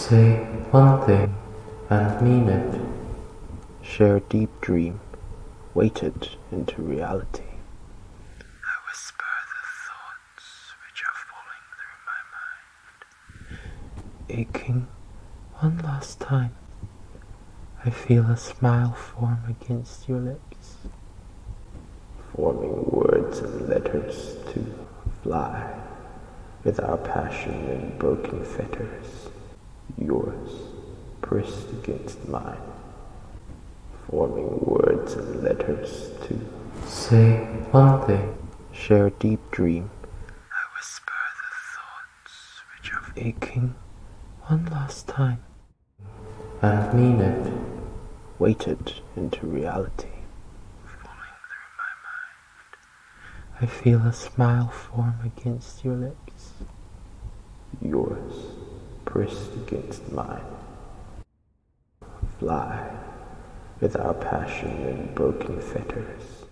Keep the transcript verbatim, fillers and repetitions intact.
Say one thing and mean it. Share a deep dream, weighted into reality. I whisper the thoughts which are falling through my mind. Aching one last time, I feel a smile form against your lips, forming words and letters to fly with our passion in broken fetters. Yours pressed against mine, forming words and letters to say one thing, share a deep dream. I whisper the thoughts which are aching one last time, and mean it, weighted into reality. falling through my mind. I feel a smile form against your lips, yours pressed against mine. Fly with our passion in broken fetters.